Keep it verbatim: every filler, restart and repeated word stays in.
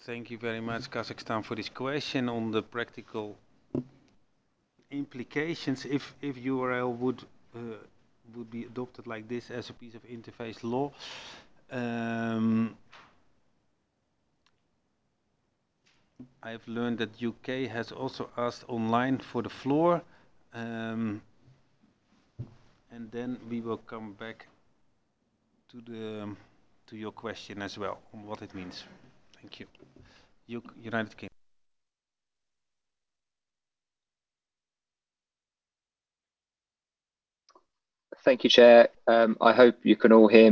thank you very much, Kazakhstan, for this question on the practical implications if if U R L would uh, would be adopted like this as a piece of interface law. Um, I've learned that U K has also asked online for the floor, um, and then we will come back to the to your question as well on what it means. Thank you. U United Kingdom. Thank you, Chair. Um, I hope you can all hear me.